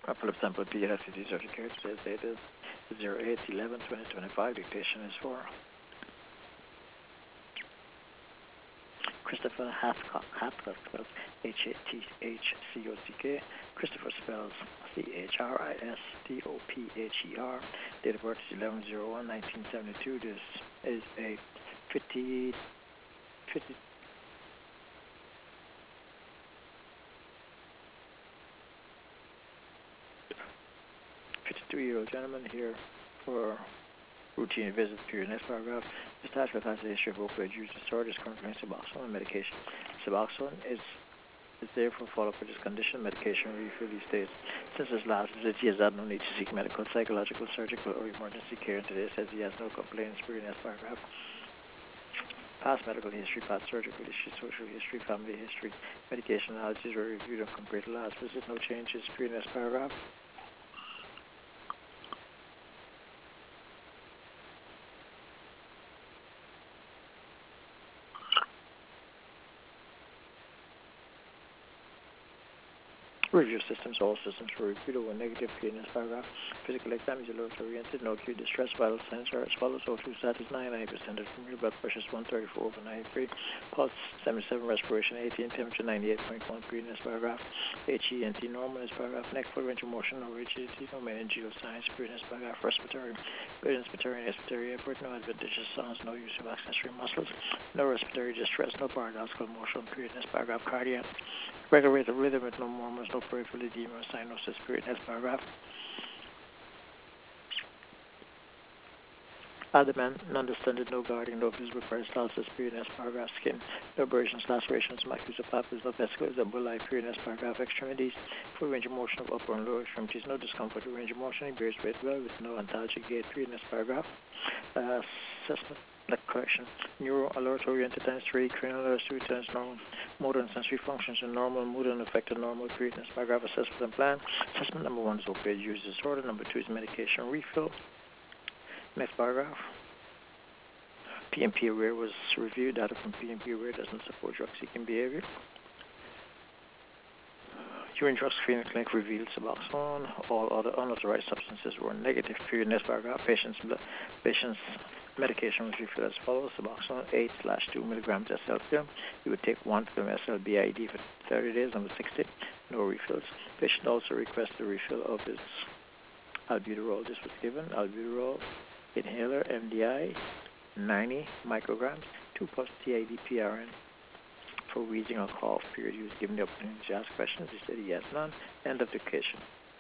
Philip sample PLFCT certificate. Today's date is 08/11/2025. Dictation is for Christopher Hathcock. Hathcock spells Hathcock. Christopher spells Christopher. Date of birth is 11/01/1972. This is a 53-year-old gentleman here for routine visit. Period. Next paragraph. This task has a history of opioid use disorder. Is currently on Suboxone medication. Suboxone is therefore follow-up for this condition. Medication refill. He states, since his last visit, he has had no need to seek medical, psychological, surgical, or emergency care. And today says he has no complaints. Period. Next paragraph. Past medical history, past surgical history, social history, family history, medication analyses were reviewed and compared to last visit. No changes. Period. Next paragraph. Review systems. All systems were reviewed over negative. Period. Next paragraph. Physical exam is alert-oriented. No acute distress. Vital signs are as follows. O2 status 99%. From blood pressure is 134/93. Pulse 77. Respiration 18. Temperature 98.1. Period. Next paragraph. HENT normal. Next paragraph. Neck full range of motion. No rigidity. No meningeal signs. Period. Next paragraph. Respiratory. Good inspiratory and expiratory effort. No adventitious sounds. No use of accessory muscles. No respiratory distress. No paradoxical motion. Period. Next paragraph. Cardiac. Regular rate of rhythm with no murmurs, no peripheral edema, cyanosis. Period. Next paragraph. Abdomen, non-distended, no guarding, no visible peristalsis. Period. Next paragraph. Skin, no abrasions, lacerations, maculas, or papules, no vesicles, or bullae. Period. Next paragraph. Extremities, full range of motion of upper and lower extremities, no discomfort or range of motion. He bears weight well with no antalgic gait. Period. Next paragraph. Assessment. Correction. Neuro alert oriented times 3, cranial alert 2 times normal. Motor and sensory functions are normal, mood unaffected, normal. Period. Next paragraph. Assessment and plan. Assessment number 1 is opioid use disorder. Number 2 is medication refill. Next paragraph. PMP aware was reviewed. Data from PMP aware doesn't support drug seeking behavior. Urine drug screening clinic revealed Suboxone. All other unauthorized substances were negative. Period. Next paragraph. Patient's medication was refilled as follows. Suboxone 8/2 milligrams SL film. You would take 1 film SL BID for 30 days. Number 60. No refills. Patient also requested a refill of his albuterol. This was given. Albuterol inhaler MDI 90 micrograms. 2 plus TID PRN. For wheezing or cough. Period. He was given the opportunity to ask questions. He said he has none. End of dictation.